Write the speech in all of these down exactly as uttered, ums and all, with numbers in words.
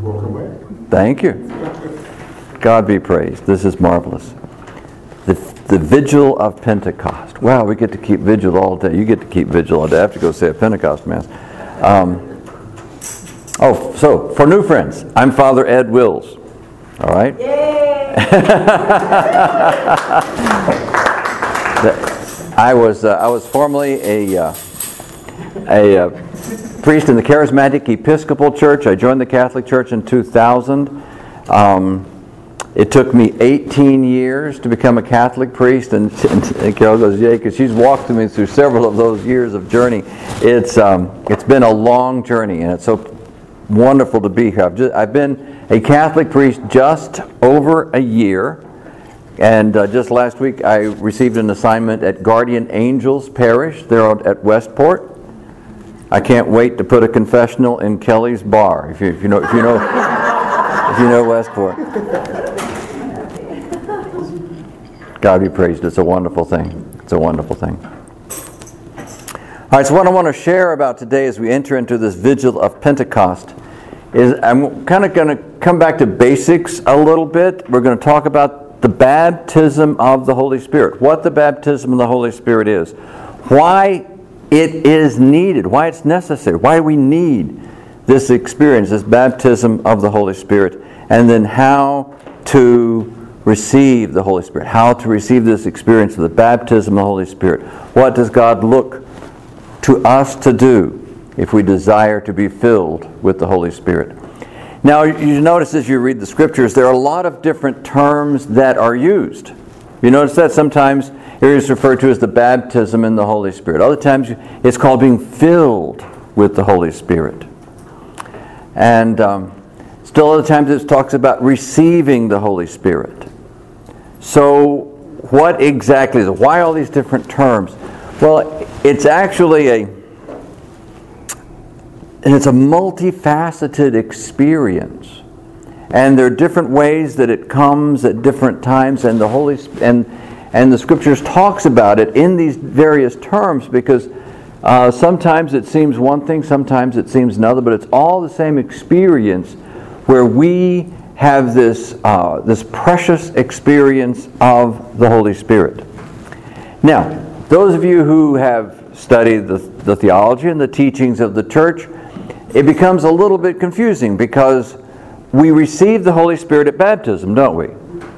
Welcome back. Thank you. God be praised. This is marvelous. The, the vigil of Pentecost. Wow, we get to keep vigil all day. You get to keep vigil all day. I have to go say a Pentecost Mass. Um, oh, so, for new friends, I'm Father Ed Wills. All right? Yay! I was uh, I was formerly a uh, a uh, priest in the Charismatic Episcopal Church. I joined the Catholic Church in two thousand. Um, it took me eighteen years to become a Catholic priest, and, and, and Carol goes, "Yay!" because she's walked me through several of those years of journey. It's um, it's been a long journey, and it's so wonderful to be here. I've, just, I've been a Catholic priest just over a year. And uh, just last week I received an assignment at Guardian Angels Parish there at Westport. I can't wait to put a confessional in Kelly's bar. If you, if you know, if you know, if you know Westport. God be praised. It's a wonderful thing. It's a wonderful thing. All right. So what I want to share about today as we enter into this vigil of Pentecost is I'm kind of going to come back to basics a little bit. We're going to talk about the baptism of the Holy Spirit, what the baptism of the Holy Spirit is, why it is needed, why it's necessary, why we need this experience, this baptism of the Holy Spirit, and then how to receive the Holy Spirit, how to receive this experience of the baptism of the Holy Spirit. What does God look to us to do if we desire to be filled with the Holy Spirit? Now, you notice as you read the Scriptures, there are a lot of different terms that are used. You notice that sometimes it is referred to as the baptism in the Holy Spirit. Other times it's called being filled with the Holy Spirit. And um, still other times it talks about receiving the Holy Spirit. So what exactly is it? Why all these different terms? Well, it's actually a And it's a multifaceted experience, and there are different ways that it comes at different times, and the Holy and and the Scriptures talks about it in these various terms because uh, sometimes it seems one thing, sometimes it seems another, but it's all the same experience where we have this uh, this precious experience of the Holy Spirit. Now, those of you who have studied the, the theology and the teachings of the Church, it becomes a little bit confusing because we receive the Holy Spirit at baptism, don't we?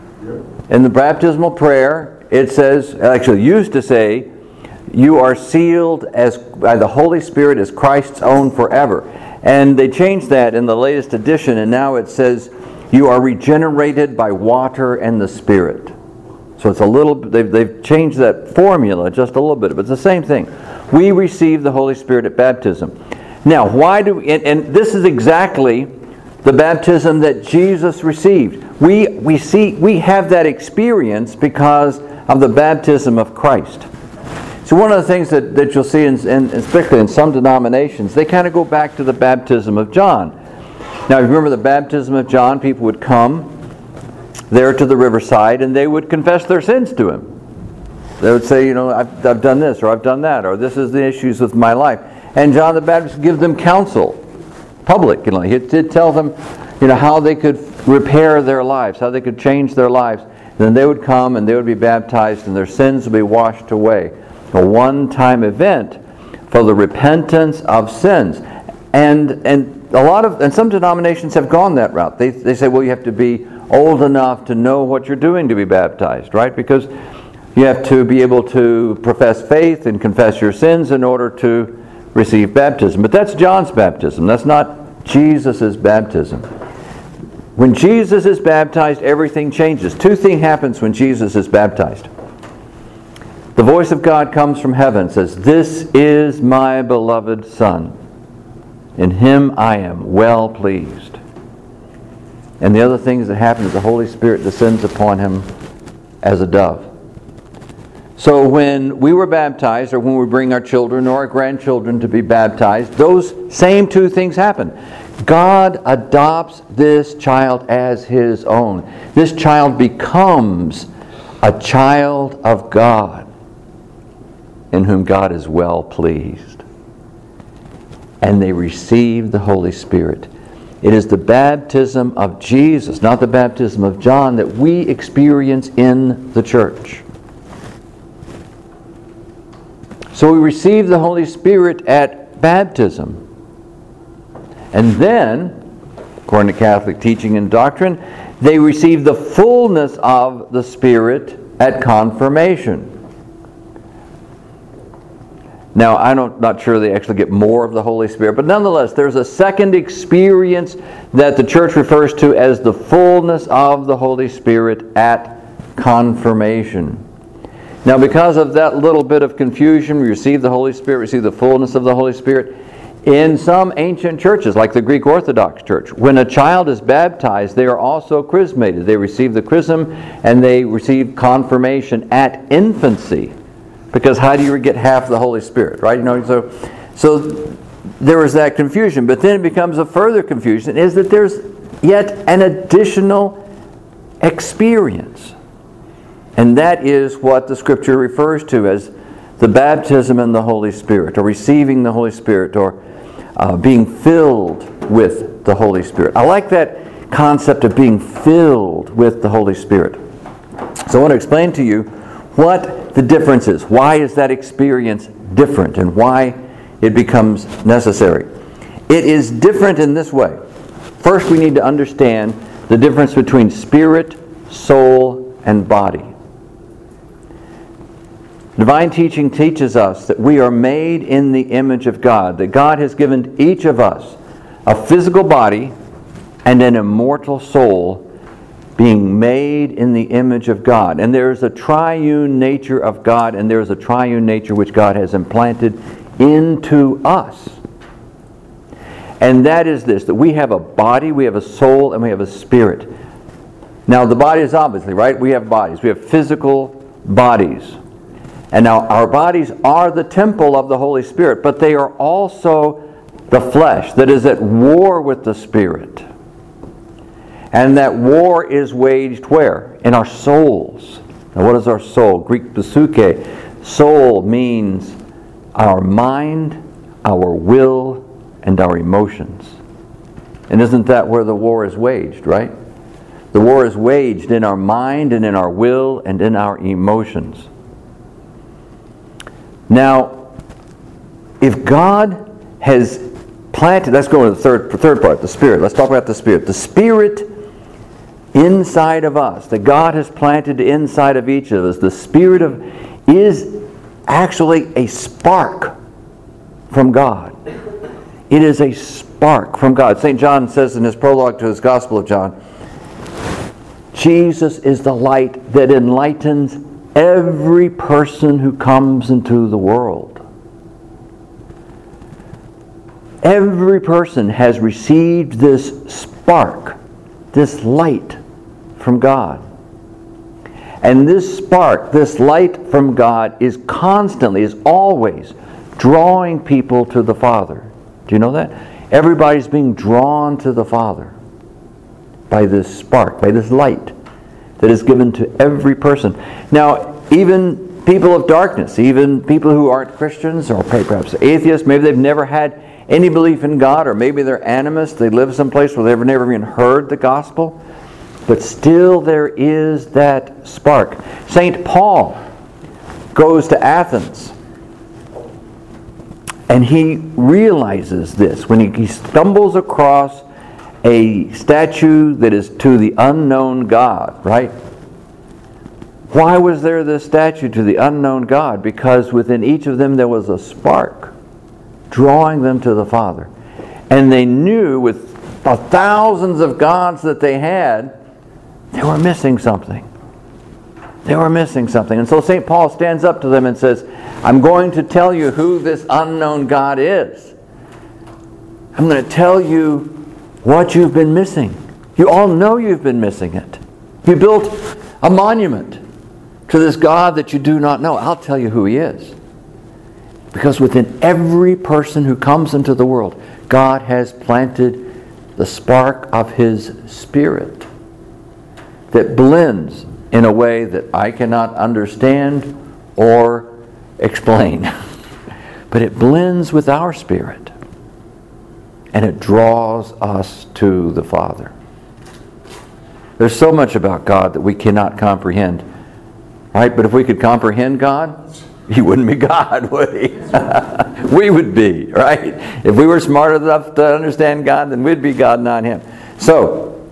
In the baptismal prayer, it says, actually used to say, you are sealed as by the Holy Spirit as Christ's own forever. And they changed that in the latest edition, and now it says, you are regenerated by water and the Spirit. So it's a little, they've, they've changed that formula just a little bit, but it's the same thing. We receive the Holy Spirit at baptism. Now, why do we, and, and this is exactly the baptism that Jesus received. We we see we have that experience because of the baptism of Christ. So one of the things that, that you'll see, in, in, especially in some denominations, they kind of go back to the baptism of John. Now, if you remember the baptism of John, people would come there to the riverside and they would confess their sins to him. They would say, you know, I've, I've done this, or I've done that, or this is the issues with my life. And John the Baptist would give them counsel, public, you know, he did tell them, you know, how they could repair their lives, how they could change their lives. And then they would come and they would be baptized and their sins would be washed away. A one-time event for the repentance of sins. And and a lot of, and some denominations have gone that route. They they say, well, you have to be old enough to know what you're doing to be baptized, right? Because you have to be able to profess faith and confess your sins in order to receive baptism. But that's John's baptism. That's not Jesus' baptism. When Jesus is baptized, everything changes. Two things happens when Jesus is baptized. The voice of God comes from heaven and says, this is my beloved Son. In him I am well pleased. And the other things that happen is the Holy Spirit descends upon him as a dove. So when we were baptized, or when we bring our children or our grandchildren to be baptized, those same two things happen. God adopts this child as his own. This child becomes a child of God, in whom God is well pleased. And they receive the Holy Spirit. It is the baptism of Jesus, not the baptism of John, that we experience in the church. So we receive the Holy Spirit at baptism. And then, according to Catholic teaching and doctrine, they receive the fullness of the Spirit at confirmation. Now, I'm not sure they actually get more of the Holy Spirit, but nonetheless, there's a second experience that the church refers to as the fullness of the Holy Spirit at confirmation. Now, because of that little bit of confusion, we receive the Holy Spirit, receive the fullness of the Holy Spirit. In some ancient churches, like the Greek Orthodox Church, when a child is baptized, they are also chrismated. They receive the chrism and they receive confirmation at infancy. Because how do you get half the Holy Spirit, right? You know, so, so there is that confusion. But then it becomes a further confusion, is that there's yet an additional experience. And that is what the Scripture refers to as the baptism in the Holy Spirit, or receiving the Holy Spirit, or uh, being filled with the Holy Spirit. I like that concept of being filled with the Holy Spirit. So I want to explain to you what the difference is. Why is that experience different, and why it becomes necessary? It is different in this way. First, we need to understand the difference between spirit, soul, and body. Divine teaching teaches us that we are made in the image of God, that God has given each of us a physical body and an immortal soul, being made in the image of God. And there is a triune nature of God, and there is a triune nature which God has implanted into us. And that is this, that we have a body, we have a soul, and we have a spirit. Now the body is obviously, right? We have bodies. We have physical bodies. And now our bodies are the temple of the Holy Spirit, but they are also the flesh that is at war with the Spirit. And that war is waged where? In our souls. Now what is our soul? Greek psyche. Soul means our mind, our will, and our emotions. And isn't that where the war is waged, right? The war is waged in our mind and in our will and in our emotions. Now, if God has planted, let's go to the third, third part, the Spirit. Let's talk about the Spirit. The Spirit inside of us, that God has planted inside of each of us, the Spirit of is actually a spark from God. It is a spark from God. Saint John says in his prologue to his Gospel of John, Jesus is the light that enlightens every person who comes into the world. Every person has received this spark, this light from God. And this spark, this light from God is constantly, is always drawing people to the Father. Do you know that? Everybody's being drawn to the Father by this spark, by this light that is given to every person. Now, even people of darkness, even people who aren't Christians, or perhaps atheists, maybe they've never had any belief in God, or maybe they're animists, they live someplace where they've never even heard the gospel, but still there is that spark. Saint Paul goes to Athens, and he realizes this when he, he stumbles across a statue that is to the unknown God, right? Why was there this statue to the unknown God? Because within each of them there was a spark drawing them to the Father. And they knew with the thousands of gods that they had, they were missing something. They were missing something. And so Saint Paul stands up to them and says, I'm going to tell you who this unknown God is. I'm going to tell you what you've been missing. You all know you've been missing it. You built a monument to this God that you do not know. I'll tell you who He is. Because within every person who comes into the world, God has planted the spark of His Spirit that blends in a way that I cannot understand or explain. But it blends with our spirit. and it draws us to the Father. There's so much about God that we cannot comprehend. Right? But if we could comprehend God, He wouldn't be God, would He? We would be, right? If we were smart enough to understand God, then we'd be God, not Him. So,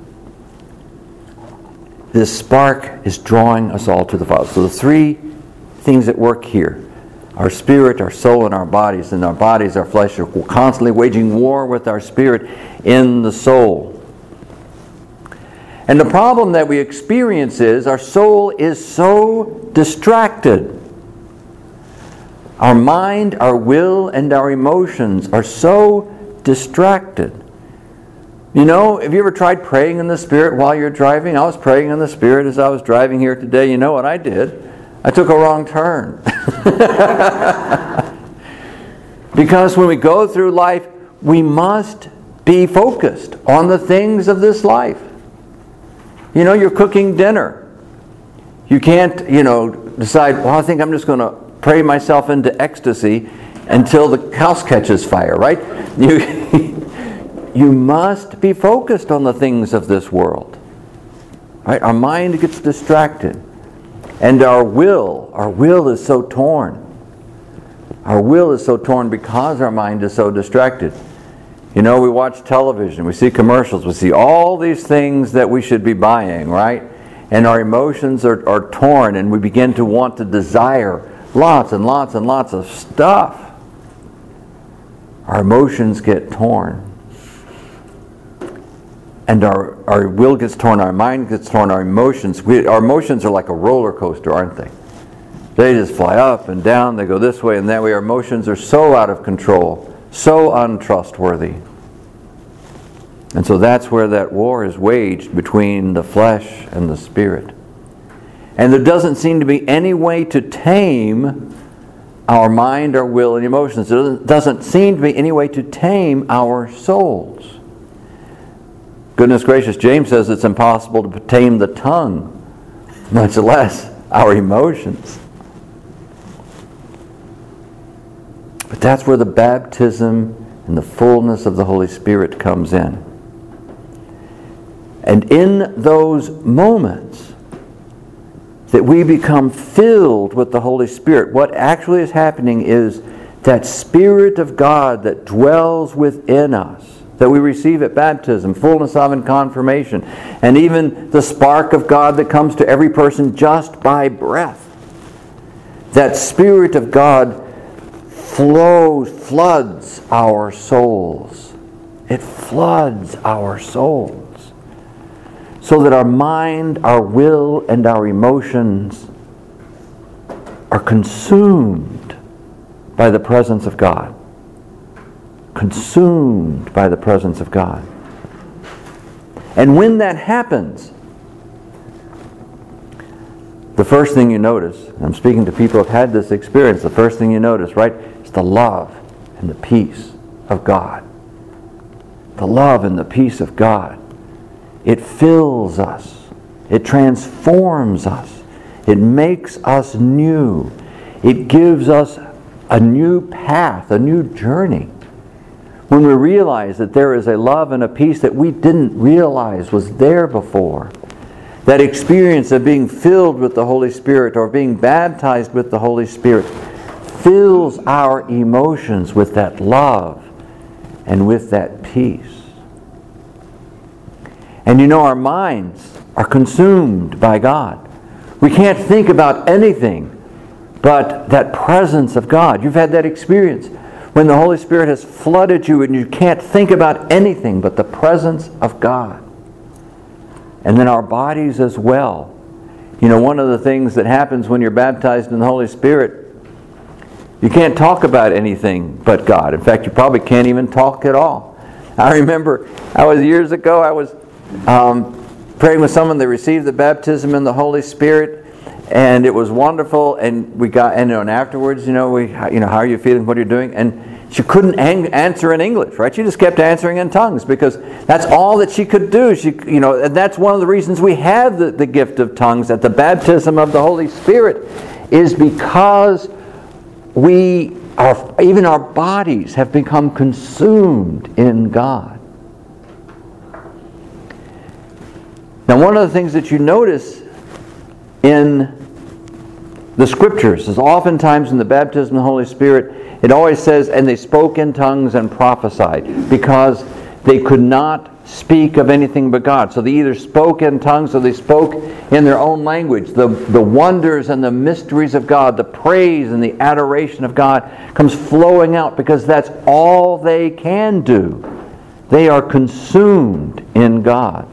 this spark is drawing us all to the Father. So the three things at work here: our spirit, our soul, and our bodies. And our bodies, our flesh, are constantly waging war with our spirit in the soul. And the problem that we experience is our soul is so distracted. Our mind, our will, and our emotions are so distracted. You know, have you ever tried praying in the Spirit while you're driving? I was praying in the Spirit as I was driving here today. You know what I did? I took a wrong turn. Because when we go through life, we must be focused on the things of this life. You know, you're cooking dinner. You can't, you know, decide, well, I think I'm just going to pray myself into ecstasy until the house catches fire, right? You, you must be focused on the things of this world. Right? Our mind gets distracted. And our will, our will is so torn. Our will is so torn because our mind is so distracted. You know, we watch television, we see commercials, we see all these things that we should be buying, right? And our emotions are, are torn, and we begin to want to desire lots and lots and lots of stuff. Our emotions get torn. And our, our will gets torn, our mind gets torn, our emotions. We, our emotions are like a roller coaster, aren't they? They just fly up and down, they go this way and that way. Our emotions are so out of control, so untrustworthy. And so that's where that war is waged between the flesh and the spirit. And there doesn't seem to be any way to tame our mind, our will, and emotions. There doesn't seem to be any way to tame our souls. Goodness gracious, James says it's impossible to tame the tongue, much less our emotions. But that's where the baptism and the fullness of the Holy Spirit comes in. And in those moments that we become filled with the Holy Spirit, what actually is happening is that Spirit of God that dwells within us, that we receive at baptism, fullness of and confirmation, and even the spark of God that comes to every person just by breath. That Spirit of God flows, floods our souls. It floods our souls. So that our mind, our will, and our emotions are consumed by the presence of God. Consumed by the presence of God. And when that happens, the first thing you notice, and I'm speaking to people who have had this experience, the first thing you notice, right, is the love and the peace of God. The love and the peace of God. It fills us. It transforms us. It makes us new. It gives us a new path, a new journey. When we realize that there is a love and a peace that we didn't realize was there before. That experience of being filled with the Holy Spirit or being baptized with the Holy Spirit fills our emotions with that love and with that peace. And you know, our minds are consumed by God. We can't think about anything but that presence of God. You've had that experience when the Holy Spirit has flooded you and you can't think about anything but the presence of God. And then our bodies as well. You know, one of the things that happens when you're baptized in the Holy Spirit, you can't talk about anything but God. In fact, you probably can't even talk at all. I remember, I was years ago, I was um, praying with someone that received the baptism in the Holy Spirit, and it was wonderful. And we got, and, you know, and afterwards, you know, we, you know, how are you feeling? What are you doing? And she couldn't ang- answer in English, right? She just kept answering in tongues because that's all that she could do. She, you know, and that's one of the reasons we have the, the gift of tongues at the baptism of the Holy Spirit, is because we our, even our bodies have become consumed in God. Now, one of the things that you notice in the Scriptures is oftentimes in the baptism of the Holy Spirit, it always says, and they spoke in tongues and prophesied, because they could not speak of anything but God. So they either spoke in tongues or they spoke in their own language. The, the wonders and the mysteries of God, the praise and the adoration of God comes flowing out because that's all they can do. They are consumed in God.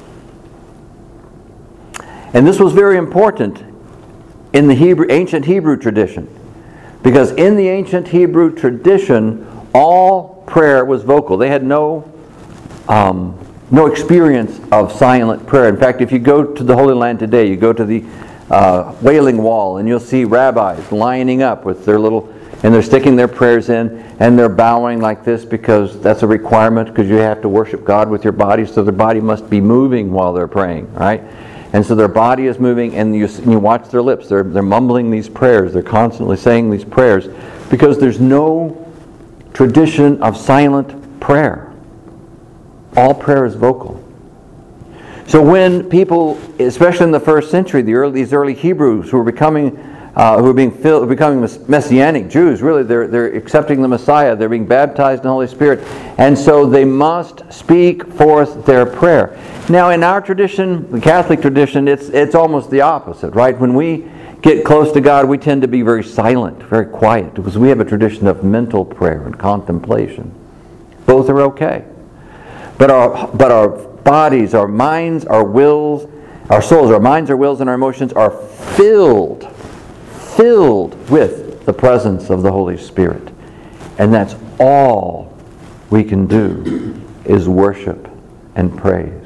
And this was very important in the Hebrew, ancient Hebrew tradition, because in the ancient Hebrew tradition, all prayer was vocal. They had no um, no experience of silent prayer. In fact, if you go to the Holy Land today, you go to the uh, Wailing Wall, and you'll see rabbis lining up with their little, and they're sticking their prayers in, and they're bowing like this because that's a requirement, because you have to worship God with your body, so their body must be moving while they're praying, right? And so their body is moving, and you, you watch their lips. They're, they're mumbling these prayers. They're constantly saying these prayers because there's no tradition of silent prayer. All prayer is vocal. So when people, especially in the first century, the early, these early Hebrews who were becoming, uh, who were being filled, becoming Messianic Jews, really, they're they're accepting the Messiah. They're being baptized in the Holy Spirit, and so they must speak forth their prayer. Now, in our tradition, the Catholic tradition, it's it's almost the opposite, right? When we get close to God, we tend to be very silent, very quiet, because we have a tradition of mental prayer and contemplation. Both are okay. But our but our bodies, our minds, our wills, our souls, our minds, our wills, and our emotions are filled, filled with the presence of the Holy Spirit. And that's all we can do is worship and praise.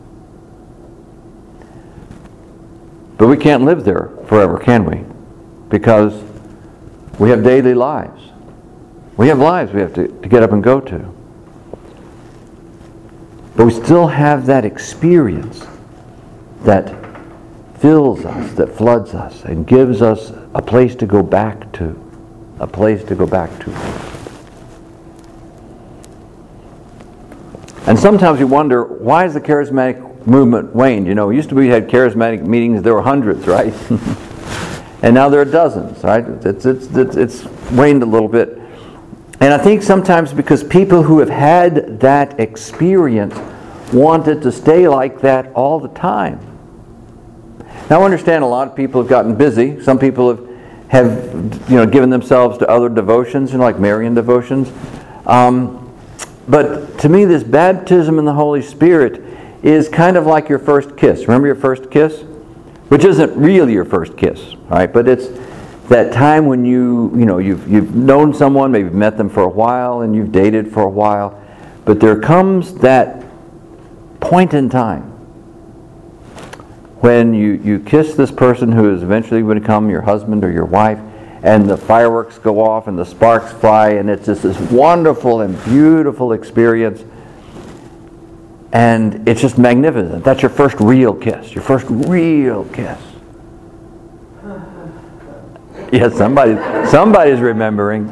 But we can't live there forever, can we? Because we have daily lives. We have lives we have to, to get up and go to. But we still have that experience that fills us, that floods us, and gives us a place to go back to. A place to go back to. And sometimes we wonder, why has the charismatic movement waned? You know, it used to be we had charismatic meetings, there were hundreds, right? And now there are dozens, right? It's, it's, it's, it's waned a little bit. And I think sometimes because people who have had that experience want it to stay like that all the time. Now I understand a lot of people have gotten busy. Some people have, have you know, given themselves to other devotions, you know, like Marian devotions. Um, but to me, this baptism in the Holy Spirit is kind of like your first kiss. Remember your first kiss? Which isn't really your first kiss, right? But it's that time when you, you know, you've, you've known someone, maybe you've met them for a while, and you've dated for a while, but there comes that point in time when you, you kiss this person who is eventually going to become your husband or your wife, and the fireworks go off and the sparks fly, and it's just this wonderful and beautiful experience, and it's just magnificent. That's your first real kiss, your first real kiss. Yes, somebody, somebody's remembering.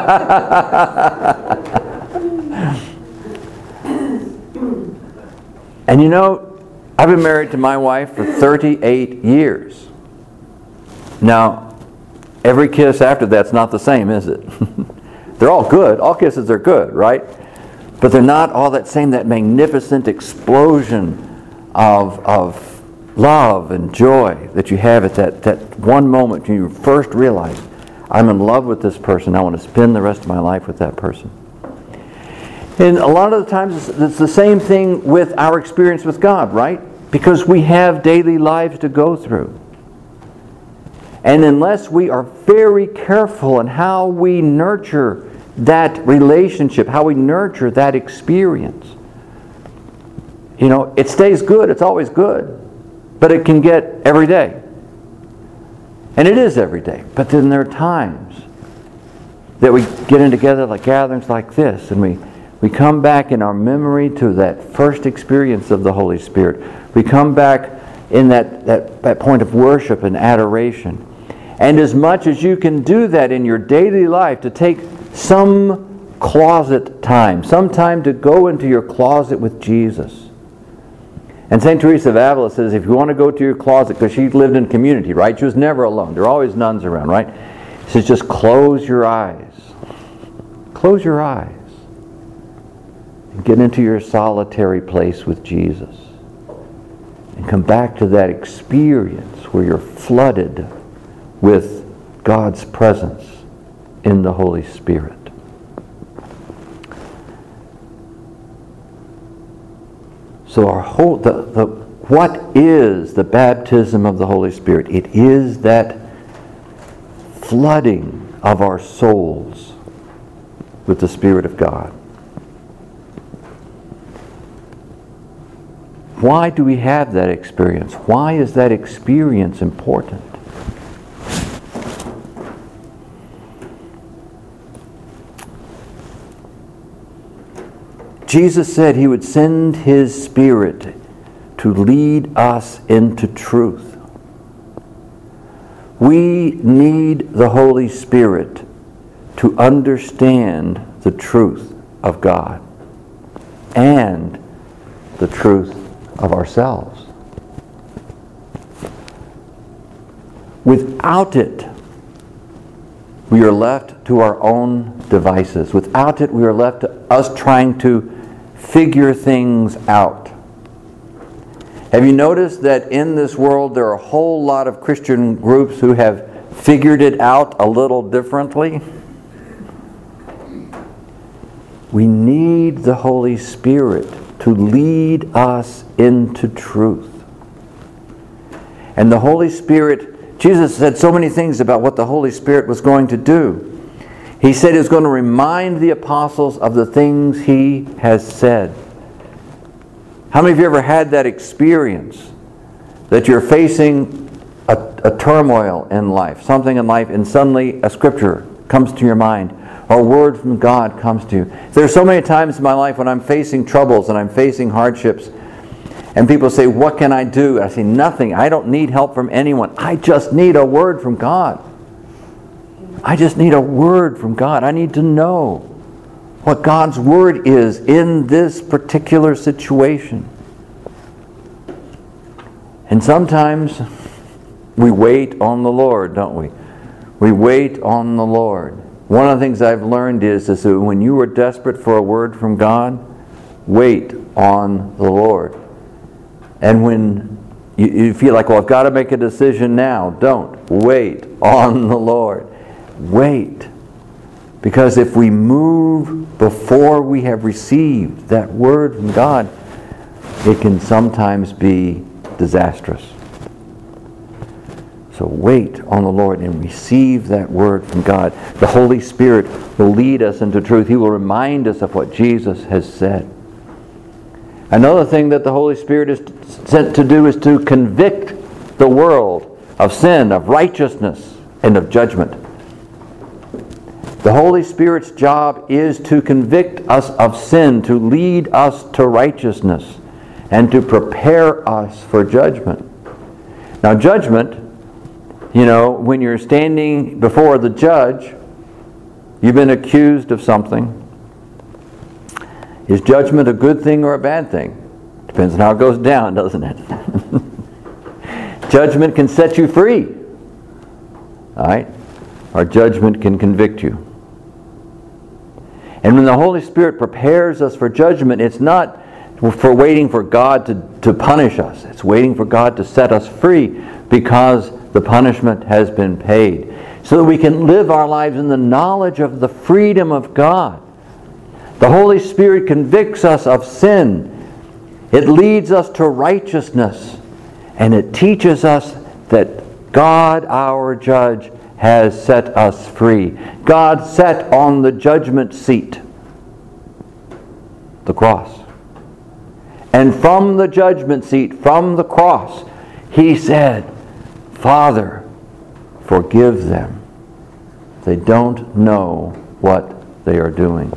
And you know, I've been married to my wife for thirty-eight years. Now, every kiss after that's not the same, is it? They're all good. All kisses are good, right? But they're not all that same, that magnificent explosion of of love and joy that you have at that, that one moment when you first realize, I'm in love with this person. I want to spend the rest of my life with that person. And a lot of the times it's, it's the same thing with our experience with God, right? Because we have daily lives to go through. And unless we are very careful in how we nurture that relationship, how we nurture that experience, you know, it stays good. It's always good. But it can get every day. And it is every day. But then there are times that we get in together like gatherings like this, and we, we come back in our memory to that first experience of the Holy Spirit. We come back in that, that, that point of worship and adoration. And as much as you can do that in your daily life, to take some closet time, some time to go into your closet with Jesus. And Saint Teresa of Avila says, if you want to go to your closet, because she lived in community, right? She was never alone. There were always nuns around, right? She says, just close your eyes. Close your eyes. And get into your solitary place with Jesus. And come back to that experience where you're flooded with God's presence in the Holy Spirit. So our whole, the, the, what is the baptism of the Holy Spirit? It is that flooding of our souls with the Spirit of God. Why do we have that experience? Why is that experience important? Jesus said He would send His Spirit to lead us into truth. We need the Holy Spirit to understand the truth of God and the truth of ourselves. Without it, we are left to our own devices. Without it, we are left to us trying to figure things out. Have you noticed that in this world there are a whole lot of Christian groups who have figured it out a little differently? We need the Holy Spirit to lead us into truth. And the Holy Spirit, Jesus said so many things about what the Holy Spirit was going to do. He said He was going to remind the apostles of the things He has said. How many of you ever had that experience that you're facing a, a turmoil in life, something in life, and suddenly a scripture comes to your mind, or a word from God comes to you? There are so many times in my life when I'm facing troubles and I'm facing hardships, and people say, what can I do? I say, nothing. I don't need help from anyone. I just need a word from God. I just need a word from God. I need to know what God's word is in this particular situation. And sometimes we wait on the Lord, don't we? We wait on the Lord. One of the things I've learned is, is that when you are desperate for a word from God, wait on the Lord. And when you, you feel like, well, I've got to make a decision now, don't. Wait on the Lord. Wait. Because if we move before we have received that word from God, it can sometimes be disastrous. So wait on the Lord and receive that word from God. The Holy Spirit will lead us into truth. He will remind us of what Jesus has said. Another thing that the Holy Spirit is sent to do is to convict the world of sin, of righteousness, and of judgment. The Holy Spirit's job is to convict us of sin, to lead us to righteousness, and to prepare us for judgment. Now, judgment, you know, when you're standing before the judge, you've been accused of something. Is judgment a good thing or a bad thing? Depends on how it goes down, doesn't it? Judgment can set you free. All right? Or judgment can convict you. And when the Holy Spirit prepares us for judgment, it's not for waiting for God to, to punish us. It's waiting for God to set us free because the punishment has been paid. So that we can live our lives in the knowledge of the freedom of God. The Holy Spirit convicts us of sin. It leads us to righteousness. And it teaches us that God, our judge, has set us free. God sat on the judgment seat, the cross. And from the judgment seat, from the cross, He said, Father, forgive them. They don't know what they are doing.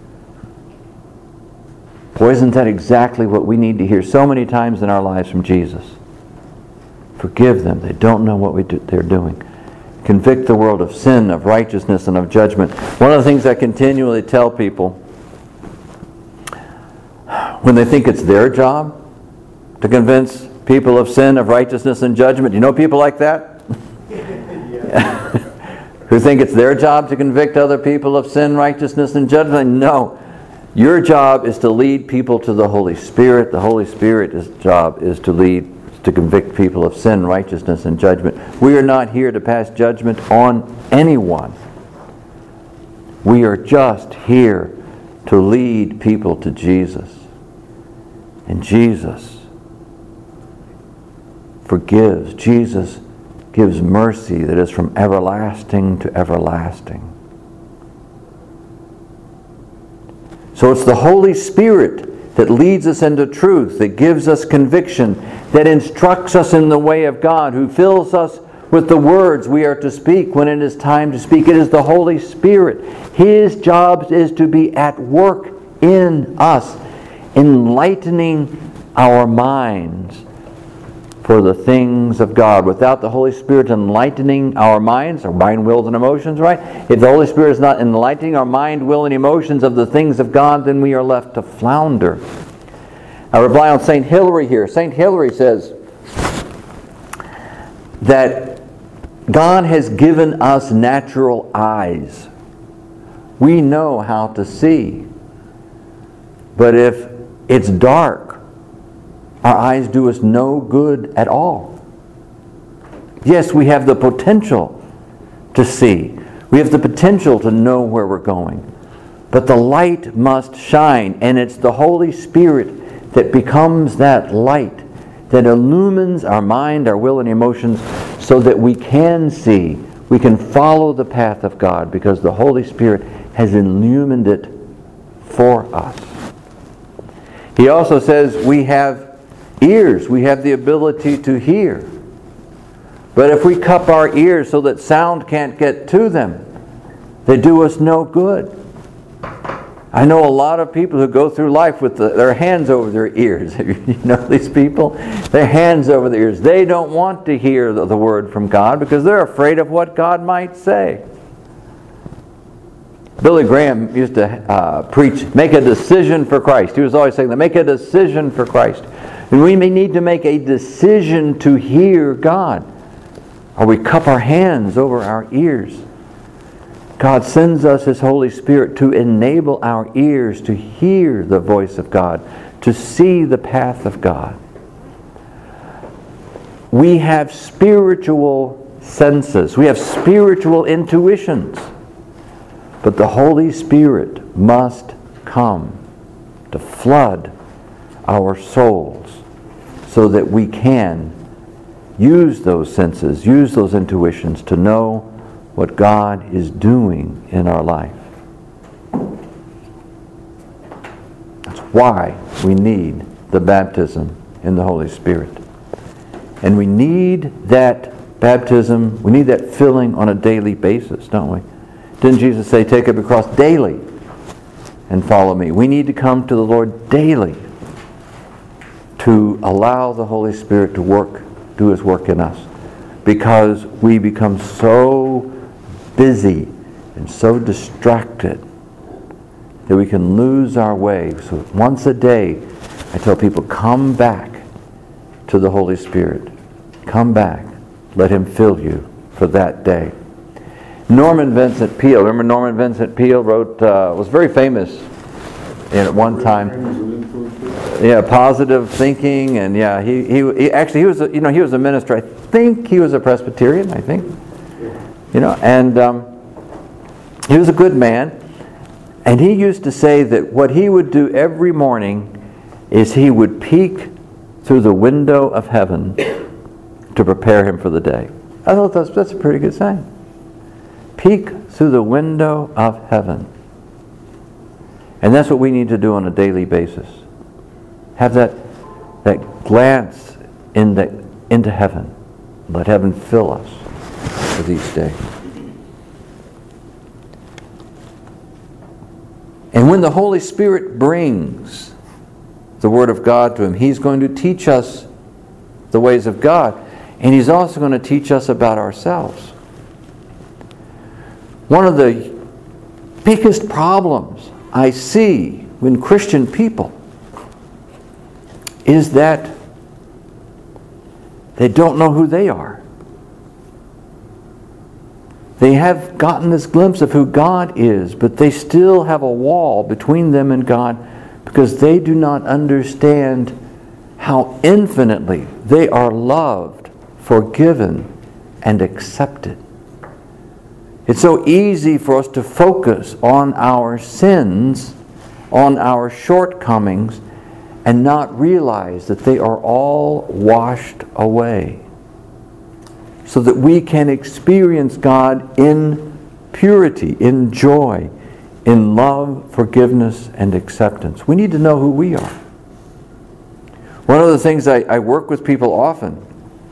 Boy, isn't that exactly what we need to hear so many times in our lives from Jesus? Forgive them. They don't know what we do, they're doing. convict the world of sin, of righteousness, and of judgment. One of the things I continually tell people when they think it's their job to convince people of sin, of righteousness, and judgment. You know people like that? Who think it's their job to convict other people of sin, righteousness, and judgment? No. Your job is to lead people to the Holy Spirit. The Holy Spirit's job is to lead, to convict people of sin, righteousness, and judgment. We are not here to pass judgment on anyone. We are just here to lead people to Jesus. And Jesus forgives. Jesus gives mercy that is from everlasting to everlasting. So it's the Holy Spirit that leads us into truth, that gives us conviction, that instructs us in the way of God, who fills us with the words we are to speak when it is time to speak. It is the Holy Spirit. His job is to be at work in us, enlightening our minds for the things of God. Without the Holy Spirit enlightening our minds, our mind, wills, and emotions, right? If the Holy Spirit is not enlightening our mind, will, and emotions of the things of God, then we are left to flounder. I rely on Saint Hilary here. Saint Hilary says that God has given us natural eyes. We know how to see. But if it's dark, our eyes do us no good at all. Yes, we have the potential to see. We have the potential to know where we're going. But the light must shine, and it's the Holy Spirit that becomes that light that illumines our mind, our will, and emotions so that we can see, we can follow the path of God because the Holy Spirit has illumined it for us. He also says we have ears, we have the ability to hear. But if we cup our ears so that sound can't get to them, they do us no good. I know a lot of people who go through life with the, their hands over their ears. You know these people? Their hands over their ears. They don't want to hear the, the word from God because they're afraid of what God might say. Billy Graham used to uh, preach, make a decision for Christ. He was always saying that, make a decision for Christ. And we may need to make a decision to hear God. Or we cup our hands over our ears. God sends us His Holy Spirit to enable our ears to hear the voice of God, to see the path of God. We have spiritual senses. We have spiritual intuitions. But the Holy Spirit must come to flood our souls so that we can use those senses, use those intuitions to know what God is doing in our life. That's why we need the baptism in the Holy Spirit. And we need that baptism, we need that filling on a daily basis, don't we? Didn't Jesus say, take up your cross daily and follow me? We need to come to the Lord daily to allow the Holy Spirit to work, do His work in us. Because we become so busy and so distracted that we can lose our way. So once a day, I tell people, come back to the Holy Spirit. Come back. Let Him fill you for that day. Norman Vincent Peale, remember Norman Vincent Peale wrote, uh, was very famous in at one time. Yeah, positive thinking, and yeah, he, he he actually he was a, you know he was a minister. I think he was a Presbyterian. I think, you know, and um, he was a good man. And he used to say that what he would do every morning is he would peek through the window of heaven to prepare him for the day. I thought that's that's a pretty good saying. Peek through the window of heaven. And that's what we need to do on a daily basis. Have that that glance in the, into heaven. Let heaven fill us with each day. And when the Holy Spirit brings the Word of God to him, He's going to teach us the ways of God. And He's also going to teach us about ourselves. One of the biggest problems I see in Christian people is that they don't know who they are. They have gotten this glimpse of who God is, but they still have a wall between them and God because they do not understand how infinitely they are loved, forgiven, and accepted. It's so easy for us to focus on our sins, on our shortcomings, and not realize that they are all washed away, so that we can experience God in purity, in joy, in love, forgiveness, and acceptance. We need to know who we are. One of the things I, I work with people often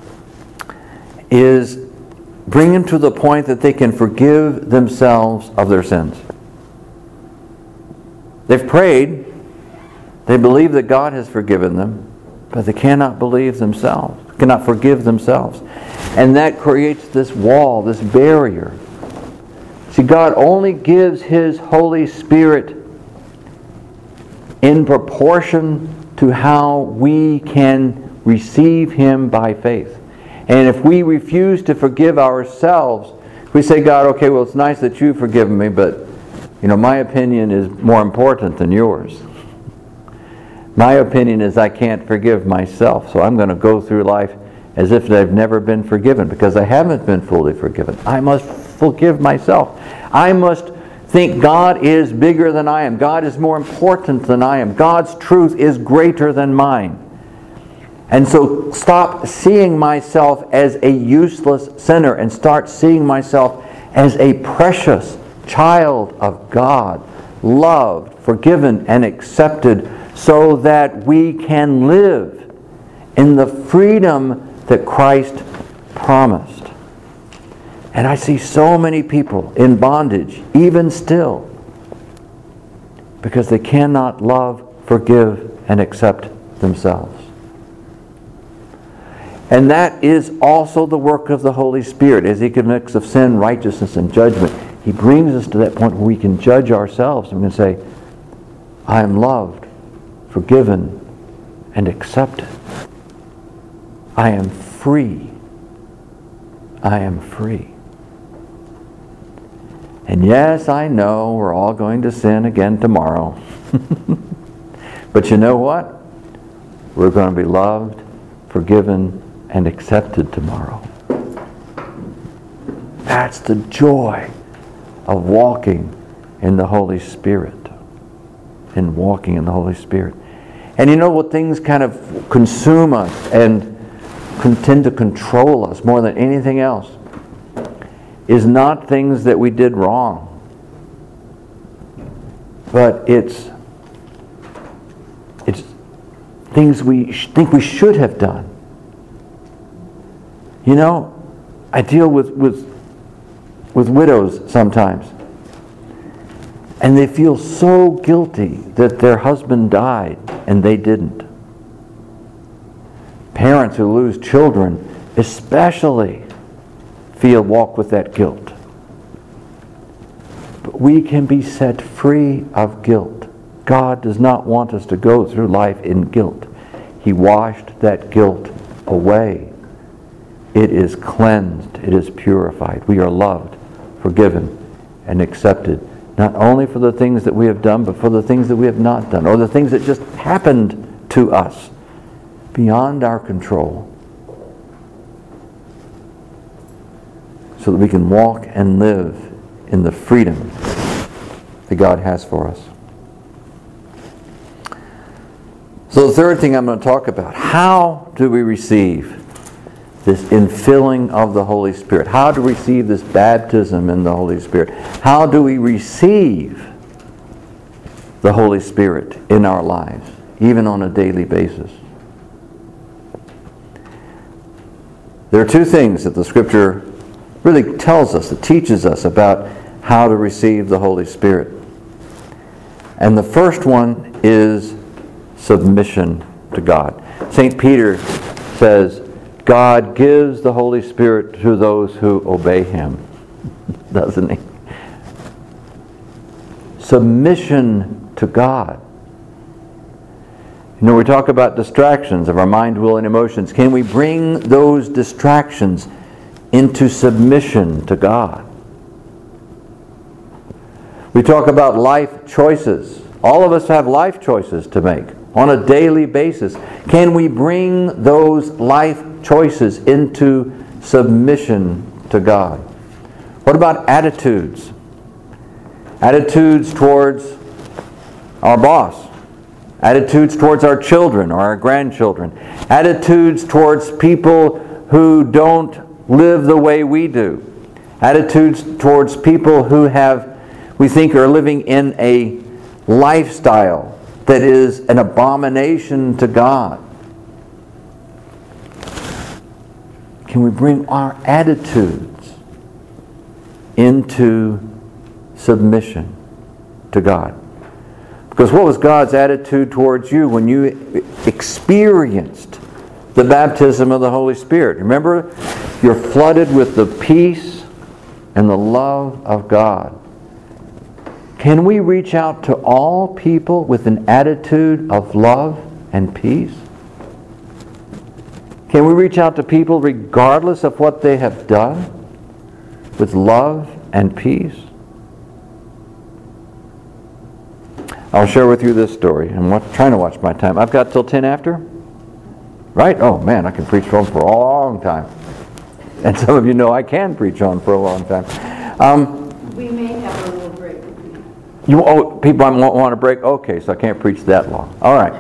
is bring them to the point that they can forgive themselves of their sins. They've prayed, they believe that God has forgiven them, but they cannot believe themselves, cannot forgive themselves. And that creates this wall, this barrier. See, God only gives His Holy Spirit in proportion to how we can receive Him by faith. And if we refuse to forgive ourselves, we say, God, okay, well, it's nice that you've forgiven me, but you know, my opinion is more important than yours. My opinion is I can't forgive myself, so I'm going to go through life as if I've never been forgiven, because I haven't been fully forgiven. I must forgive myself. I must think God is bigger than I am. God is more important than I am. God's truth is greater than mine. And so stop seeing myself as a useless sinner and start seeing myself as a precious child of God, loved, forgiven, and accepted, so that we can live in the freedom that Christ promised. And I see so many people in bondage, even still, because they cannot love, forgive, and accept themselves. And that is also the work of the Holy Spirit. As He convicts of sin, righteousness, and judgment, He brings us to that point where we can judge ourselves and we can say, I am loved, forgiven, and accepted. I am free. I am free. And yes, I know we're all going to sin again tomorrow. But you know what? We're going to be loved, forgiven, and accepted tomorrow. That's the joy of walking in the Holy Spirit. In walking in the Holy Spirit. And you know what things kind of consume us and tend to control us more than anything else is not things that we did wrong, but it's it's things we sh- think we should have done. You know, I deal with with with widows sometimes, and they feel so guilty that their husband died and they didn't. Parents who lose children especially feel walk with that guilt. But we can be set free of guilt. God does not want us to go through life in guilt. He washed that guilt away. It is cleansed. It is purified. We are loved, forgiven, and accepted, not only for the things that we have done, but for the things that we have not done, or the things that just happened to us beyond our control, so that we can walk and live in the freedom that God has for us. So the third thing I'm going to talk about, how do we receive this infilling of the Holy Spirit? How to receive this baptism in the Holy Spirit? How do we receive the Holy Spirit in our lives, even on a daily basis? There are two things that the Scripture really tells us, that teaches us about how to receive the Holy Spirit. And the first one is submission to God. Saint Peter says, God gives the Holy Spirit to those who obey Him, doesn't He? submission to God. You know, we talk about distractions of our mind, will, and emotions. Can we bring those distractions into submission to God? We talk about life choices. All of us have life choices to make on a daily basis. Can we bring those life choices into submission to God? What about attitudes? Attitudes towards our boss. Attitudes towards our children or our grandchildren. Attitudes towards people who don't live the way we do. Attitudes towards people who have, we think, are living in a lifestyle that is an abomination to God. Can we bring our attitudes into submission to God? Because what was God's attitude towards you when you experienced the baptism of the Holy Spirit? Remember, you're flooded with the peace and the love of God. Can we reach out to all people with an attitude of love and peace? Can we reach out to people regardless of what they have done with love and peace? I'll share with you this story. I'm trying to watch my time. I've got till ten after? Right? Oh man, I can preach on for a long time. And some of you know I can preach on for a long time. Um, we may have a little break. You, oh, people I won't want to break? Okay, so I can't preach that long. All right.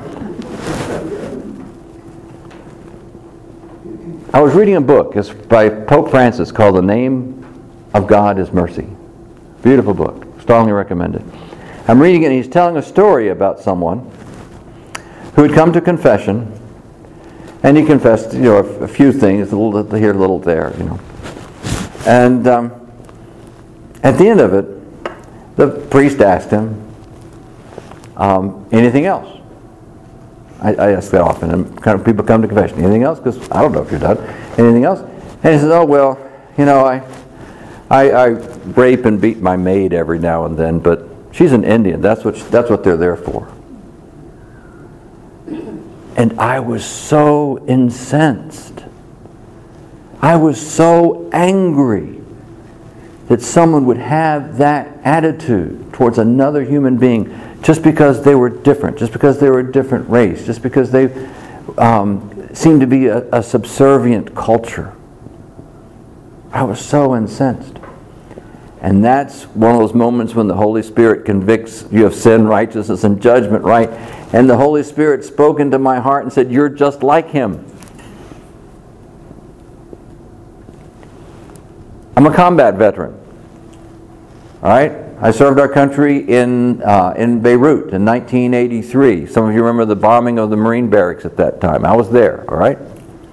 I was reading a book. It's by Pope Francis called The Name of God is Mercy. Beautiful book. Strongly recommended. I'm reading it and he's telling a story about someone who had come to confession, and he confessed, you know, a, a few things, a little here, a little there, you know. And um, at the end of it, the priest asked him, um, anything else? I, I ask that often, and kind of people come to confession, anything else? Because I don't know if you're done. Anything else? And he says, oh, well, you know, I, I, I rape and beat my maid every now and then, but she's an Indian. That's what, that's what they're there for. And I was so incensed. I was so angry that someone would have that attitude towards another human being just because they were different, just because they were a different race, just because they um, seemed to be a, a subservient culture. I was so incensed. And that's one of those moments when the Holy Spirit convicts you of sin, righteousness, and judgment, right? And the Holy Spirit spoke into my heart and said, you're just like him. I'm a combat veteran. All right? I served our country in uh, in Beirut in nineteen eighty-three. Some of you remember the bombing of the Marine barracks at that time. I was there, all right?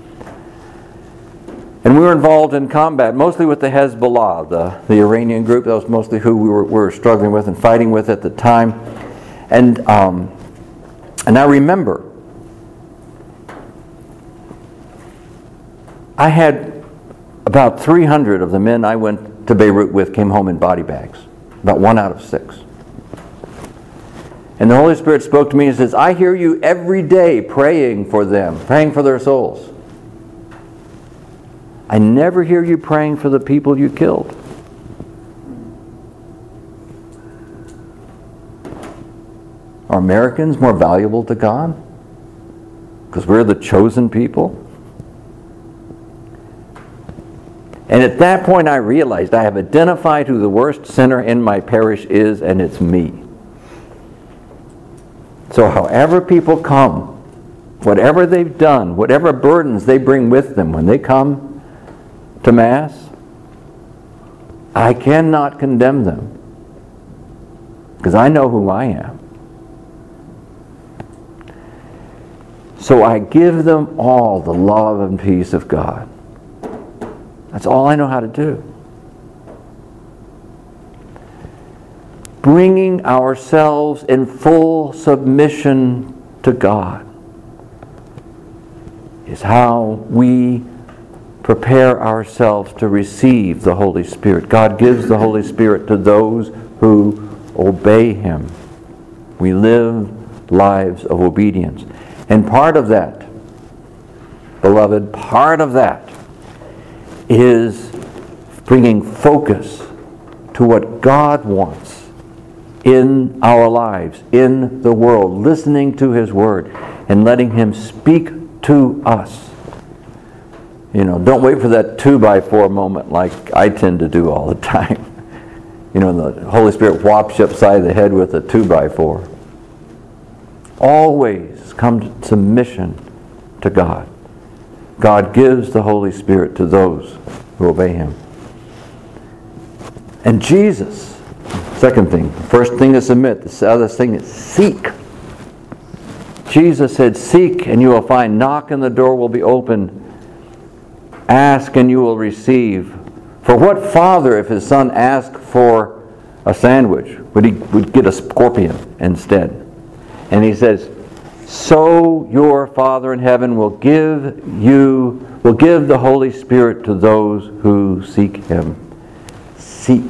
And we were involved in combat, mostly with the Hezbollah, the, the Iranian group. That was mostly who we were, we were struggling with and fighting with at the time. And um, and I remember, I had about three hundred of the men I went to Beirut with came home in body bags. About one out of six. And the Holy Spirit spoke to me and says, I hear you every day praying for them, praying for their souls. I never hear you praying for the people you killed. Are Americans more valuable to God? Because we're the chosen people? And at that point I realized I have identified who the worst sinner in my parish is, and it's me. So however people come, whatever they've done, whatever burdens they bring with them when they come to Mass, I cannot condemn them because I know who I am. So I give them all the love and peace of God. That's all I know how to do. Bringing ourselves in full submission to God is how we prepare ourselves to receive the Holy Spirit. God gives the Holy Spirit to those who obey Him. We live lives of obedience. And part of that, beloved, part of that is bringing focus to what God wants in our lives, in the world, listening to His Word and letting Him speak to us. You know, don't wait for that two by four moment like I tend to do all the time. You know, the Holy Spirit whops you upside the head with a two by four. Always come to submission to God. God gives the Holy Spirit to those who obey Him. And Jesus, second thing, first thing is submit, the other thing is seek. Jesus said, seek and you will find, knock and the door will be opened, ask and you will receive. For what father, if his son asked for a sandwich, would he would get a scorpion instead? And he says, so your Father in heaven will give you, will give the Holy Spirit to those who seek Him. Seek.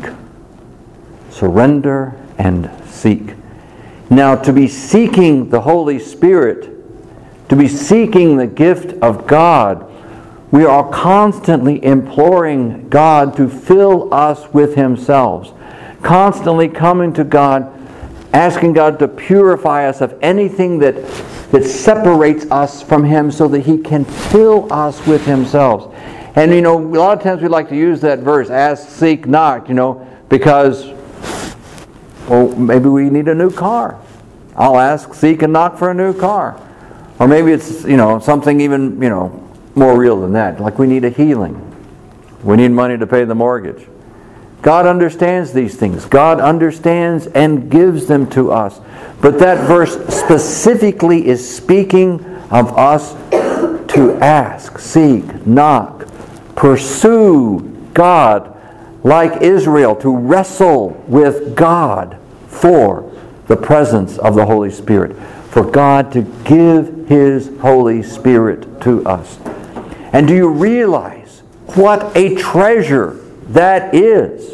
Surrender and seek. Now, to be seeking the Holy Spirit, to be seeking the gift of God, we are constantly imploring God to fill us with Himself. Constantly coming to God, asking God to purify us of anything that, that separates us from Him so that He can fill us with Himself. And you know, a lot of times we like to use that verse, ask, seek, knock, you know, because, well, maybe we need a new car. I'll ask, seek, and knock for a new car. Or maybe it's, you know, something even, you know, more real than that. Like we need a healing. We need money to pay the mortgage. God understands these things. God understands and gives them to us. But that verse specifically is speaking of us to ask, seek, knock, pursue God like Israel, to wrestle with God for the presence of the Holy Spirit, for God to give His Holy Spirit to us. And do you realize what a treasure that is?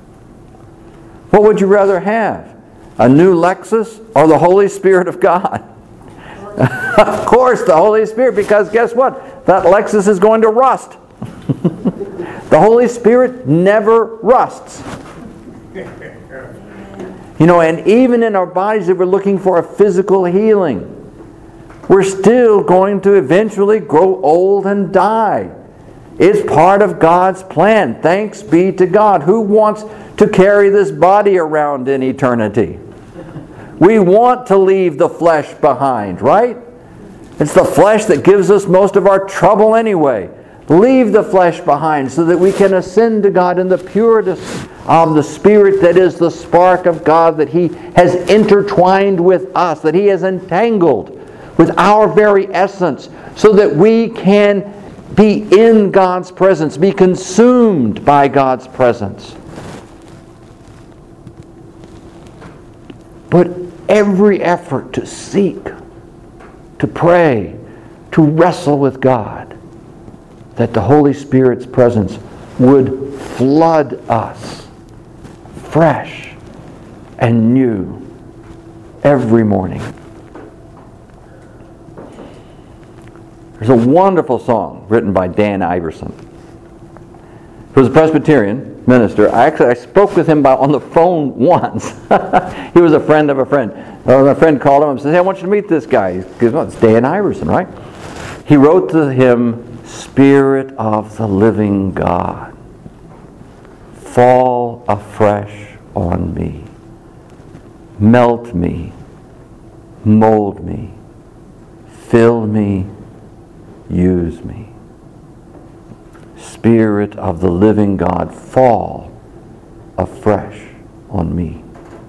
What would you rather have? A new Lexus or the Holy Spirit of God? Of course, the Holy Spirit, because guess what? That Lexus is going to rust. The Holy Spirit never rusts. You know, and even in our bodies, if we're looking for a physical healing, we're still going to eventually grow old and die. It's part of God's plan. Thanks be to God. Who wants to carry this body around in eternity? We want to leave the flesh behind, right? It's the flesh that gives us most of our trouble anyway. Leave the flesh behind so that we can ascend to God in the purity of the Spirit that is the spark of God that He has intertwined with us, that He has entangled with our very essence, so that we can be in God's presence, be consumed by God's presence. But every effort to seek, to pray, to wrestle with God, that the Holy Spirit's presence would flood us fresh and new every morning. There's a wonderful song written by Dan Iverson. He was a Presbyterian minister. I actually I spoke with him about on the phone once. He was a friend of a friend. Uh, my friend called him and said, "Hey, I want you to meet this guy." He goes, "Well, it's Dan Iverson, right?" He wrote to him, "Spirit of the living God, fall afresh on me. Melt me, mold me, fill me, use me. Spirit of the living God, fall afresh on me."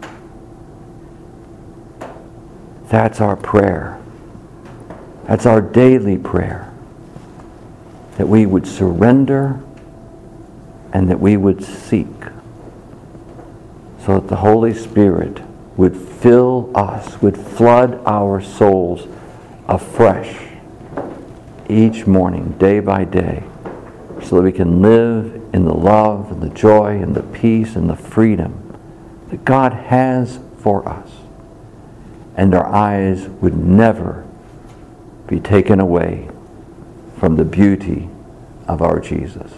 That's our prayer. That's our daily prayer. That we would surrender and that we would seek, so that the Holy Spirit would fill us, would flood our souls afresh each morning, day by day, so that we can live in the love and the joy and the peace and the freedom that God has for us. And our eyes would never be taken away from the beauty of our Jesus.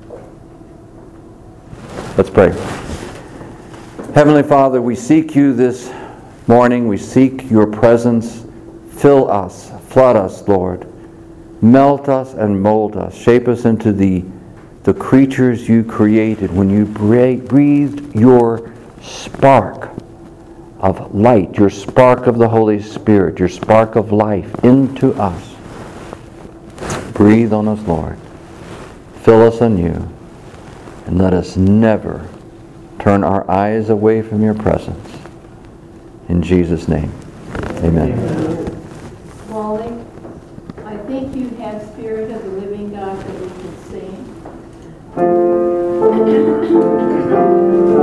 Let's pray. Heavenly Father, we seek you this morning. We seek your presence. Fill us, flood us, Lord. Melt us and mold us. Shape us into the, the creatures you created when you breathed your spark of light, your spark of the Holy Spirit, your spark of life into us. Breathe on us, Lord. Fill us anew, and let us never turn our eyes away from your presence. In Jesus' name, amen. Amen. Wally, I think you have Spirit of the Living God that we can sing.